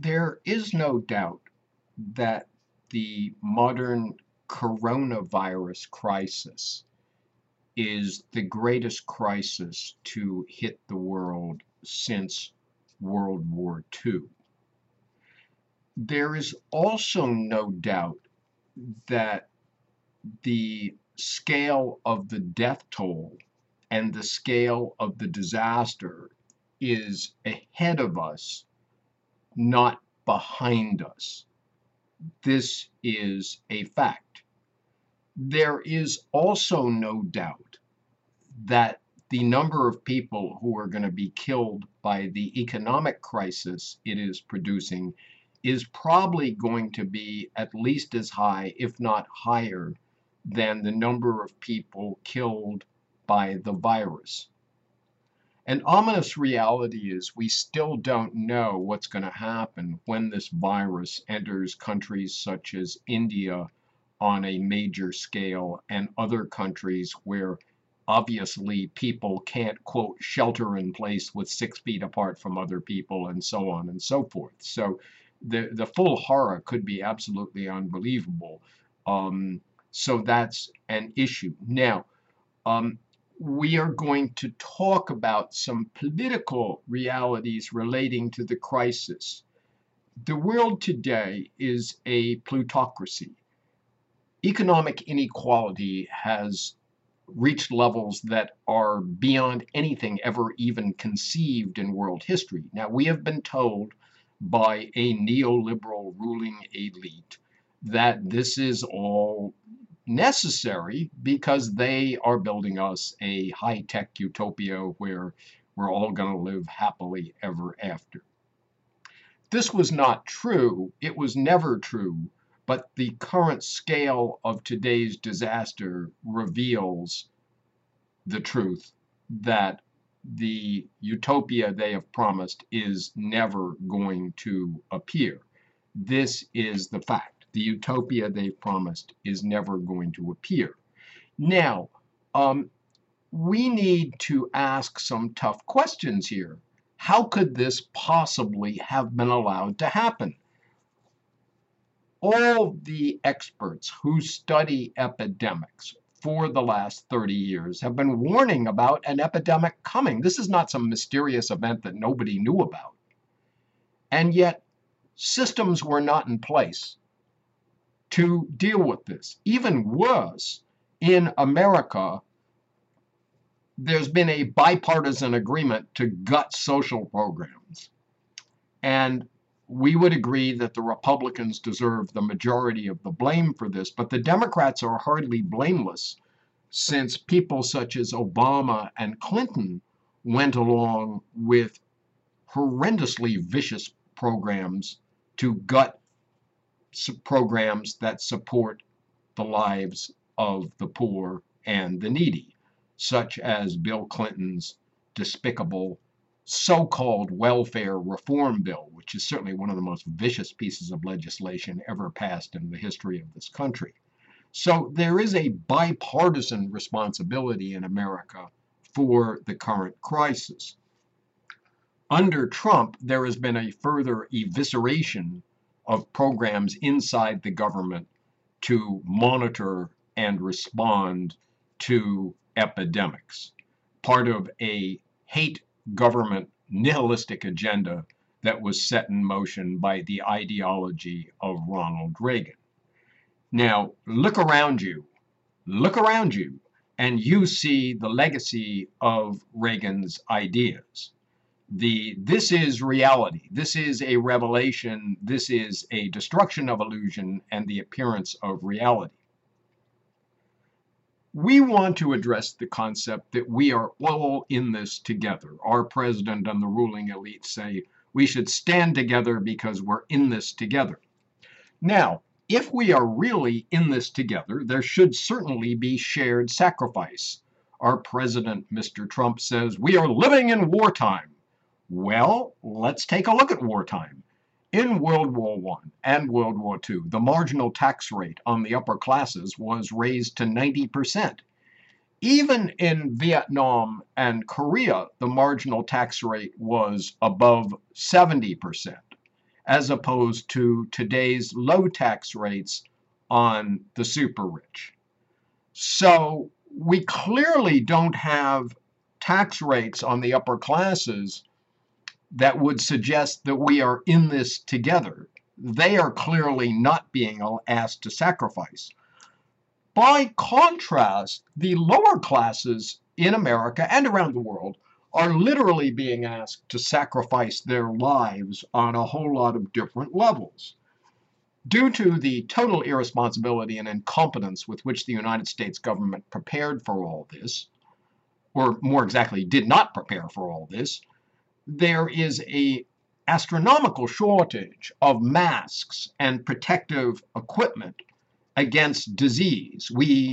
There is no doubt that the modern coronavirus crisis is the greatest crisis to hit the world since World War II. There is also no doubt that the scale of the death toll and the scale of the disaster is ahead of us, not behind us. This is a fact. There is also no doubt that the number of people who are going to be killed by the economic crisis it is producing is probably going to be at least as high, if not higher, than the number of people killed by the virus. An ominous reality is we still don't know what's going to happen when this virus enters countries such as India on a major scale and other countries where obviously people can't, quote, shelter in place with 6 feet apart from other people and so on and so forth. So the full horror could be absolutely unbelievable. So that's an issue. Now, we are going to talk about some political realities relating to the crisis. The world today is a plutocracy. Economic inequality has reached levels that are beyond anything ever even conceived in world history. Now, we have been told by a neoliberal ruling elite that this is all necessary because they are building us a high-tech utopia where we're all going to live happily ever after. This was not true. It was never true. But the current scale of today's disaster reveals the truth that the utopia they have promised is never going to appear. This is the fact. The utopia they've promised is never going to appear. Now, we need to ask some tough questions here. How could this possibly have been allowed to happen? All the experts who study epidemics for the last 30 years have been warning about an epidemic coming. This is not some mysterious event that nobody knew about. And yet, systems were not in place to deal with this. Even worse, in America, there's been a bipartisan agreement to gut social programs. And we would agree that the Republicans deserve the majority of the blame for this, but the Democrats are hardly blameless since people such as Obama and Clinton went along with horrendously vicious programs to gut programs that support the lives of the poor and the needy, such as Bill Clinton's despicable so-called welfare reform bill, which is certainly one of the most vicious pieces of legislation ever passed in the history of this country. So there is a bipartisan responsibility in America for the current crisis. Under Trump, there has been a further evisceration of programs inside the government to monitor and respond to epidemics, part of a hate government nihilistic agenda that was set in motion by the ideology of Ronald Reagan. Now, look around you, and you see the legacy of Reagan's ideas. This is reality. This is a revelation. This is a destruction of illusion and the appearance of reality. We want to address the concept that we are all in this together. Our president and the ruling elite say we should stand together because we're in this together. Now, if we are really in this together, there should certainly be shared sacrifice. Our president, Mr. Trump, says we are living in wartime. Well, let's take a look at wartime. In World War I and World War II, the marginal tax rate on the upper classes was raised to 90%. Even in Vietnam and Korea, the marginal tax rate was above 70%. as opposed to today's low tax rates on the super rich. So we clearly don't have tax rates on the upper classes that would suggest that we are in this together. They are clearly not being asked to sacrifice. By contrast, the lower classes in America and around the world are literally being asked to sacrifice their lives on a whole lot of different levels. Due to the total irresponsibility and incompetence with which the United States government prepared for all this, or more exactly, did not prepare for all this, there is an astronomical shortage of masks and protective equipment against disease.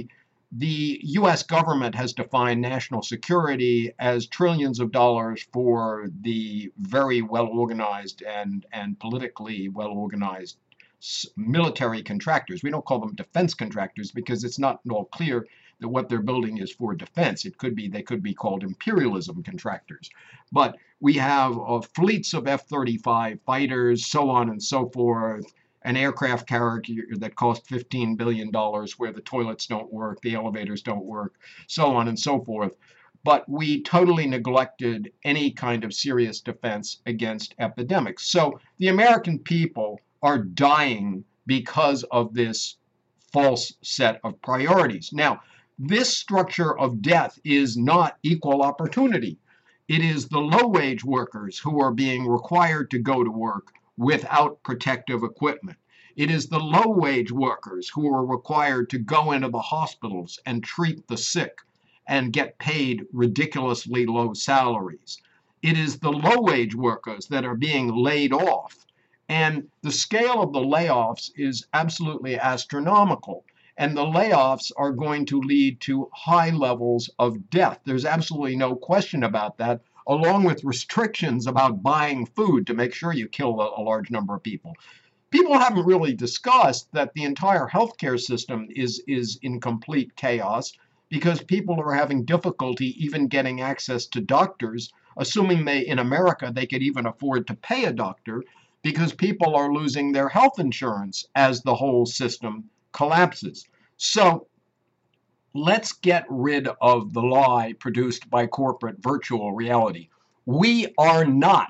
The US government has defined national security as trillions of dollars for the very well-organized and politically well-organized military contractors. We don't call them defense contractors because it's not at all clear that what they're building is for defense. They could be called imperialism contractors. But we have fleets of F-35 fighters, so on and so forth, an aircraft carrier that cost $15 billion where the toilets don't work, the elevators don't work, so on and so forth. But we totally neglected any kind of serious defense against epidemics. So the American people are dying because of this false set of priorities. Now, this structure of death is not equal opportunity. It is the low-wage workers who are being required to go to work without protective equipment. It is the low-wage workers who are required to go into the hospitals and treat the sick and get paid ridiculously low salaries. It is the low-wage workers that are being laid off. And the scale of the layoffs is absolutely astronomical. And the layoffs are going to lead to high levels of death. There's absolutely no question about that, along with restrictions about buying food to make sure you kill a large number of people. People haven't really discussed that the entire healthcare system is in complete chaos because people are having difficulty even getting access to doctors, assuming in America they could even afford to pay a doctor, because people are losing their health insurance as the whole system collapses. So let's get rid of the lie produced by corporate virtual reality. We are not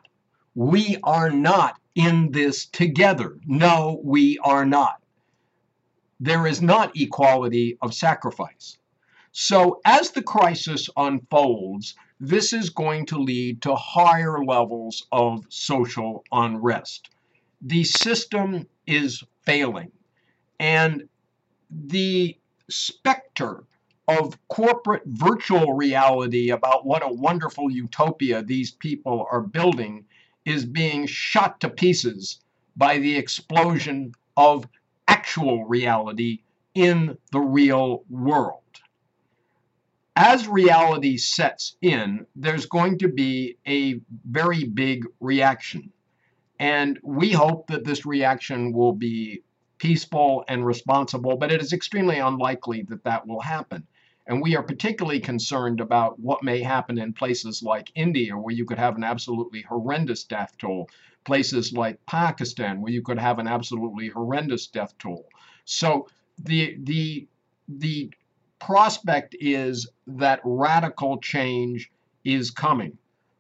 in this together. No, we are not. There is not equality of sacrifice. So as the crisis unfolds, this is going to lead to higher levels of social unrest. The system is failing, and the specter of corporate virtual reality about what a wonderful utopia these people are building is being shot to pieces by the explosion of actual reality in the real world. As reality sets in, there's going to be a very big reaction. And we hope that this reaction will be peaceful and responsible, but it is extremely unlikely that that will happen. And we are particularly concerned about what may happen in places like India, where you could have an absolutely horrendous death toll, places like Pakistan, where you could have an absolutely horrendous death toll. So the prospect is that radical change is coming.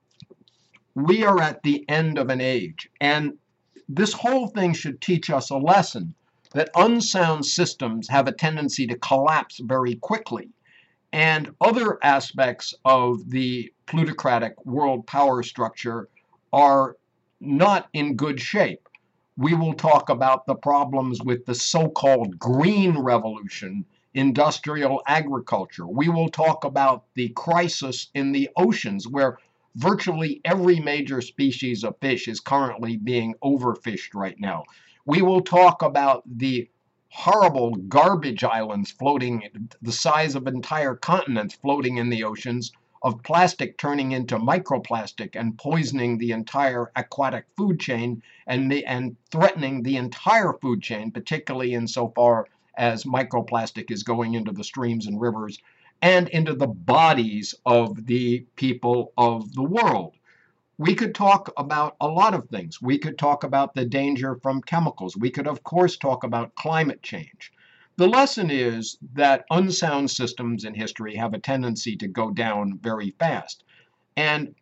We are at the end of an age, and this whole thing should teach us a lesson that unsound systems have a tendency to collapse very quickly, and other aspects of the plutocratic world power structure are not in good shape. We will talk about the problems with the so-called green revolution, industrial agriculture. We will talk about the crisis in the oceans, where virtually every major species of fish is currently being overfished right now. We will talk about the horrible garbage islands floating, the size of entire continents floating in the oceans, of plastic turning into microplastic and poisoning the entire aquatic food chain and threatening the entire food chain, particularly insofar as microplastic is going into the streams and rivers and into the bodies of the people of the world. We could talk about a lot of things. We could talk about the danger from chemicals. We could, of course, talk about climate change. The lesson is that unsound systems in history have a tendency to go down very fast. And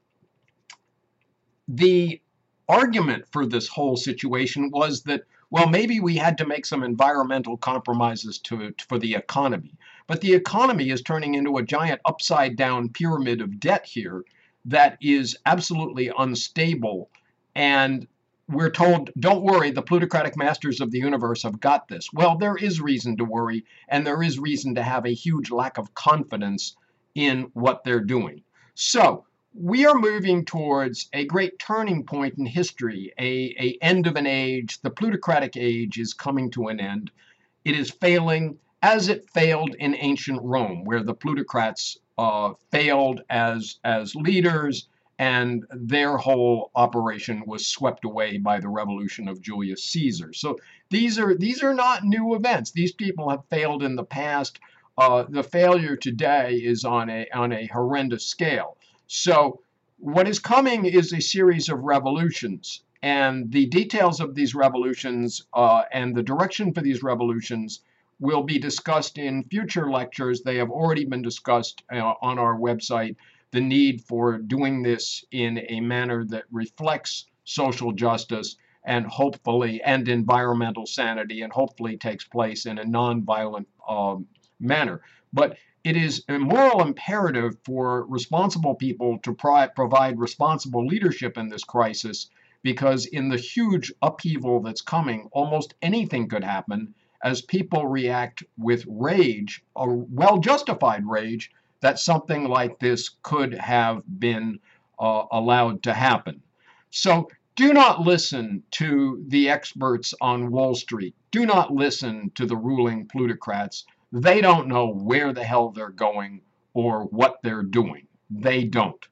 the argument for this whole situation was that, well, maybe we had to make some environmental compromises for the economy. But the economy is turning into a giant upside down pyramid of debt here that is absolutely unstable. And we're told, don't worry, the plutocratic masters of the universe have got this. Well, there is reason to worry, and there is reason to have a huge lack of confidence in what they're doing. So we are moving towards a great turning point in history, a end of an age. The plutocratic age is coming to an end. It is failing as it failed in ancient Rome, where the plutocrats failed as leaders, and their whole operation was swept away by the revolution of Julius Caesar. So these are not new events. These people have failed in the past. The failure today is on a horrendous scale. So what is coming is a series of revolutions, and the details of these revolutions and the direction for these revolutions will be discussed in future lectures. They have already been discussed on our website. The need for doing this in a manner that reflects social justice and hopefully and environmental sanity, and hopefully takes place in a nonviolent manner. But it is a moral imperative for responsible people to provide responsible leadership in this crisis, because in the huge upheaval that's coming, almost anything could happen as people react with rage, or well-justified rage, that something like this could have been allowed to happen. So do not listen to the experts on Wall Street. Do not listen to the ruling plutocrats. They don't know where the hell they're going or what they're doing. They don't.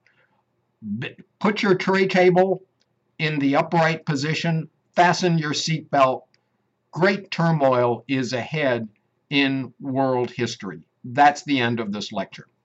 Put your tray table in the upright position, fasten your seatbelt. Great turmoil is ahead in world history. That's the end of this lecture.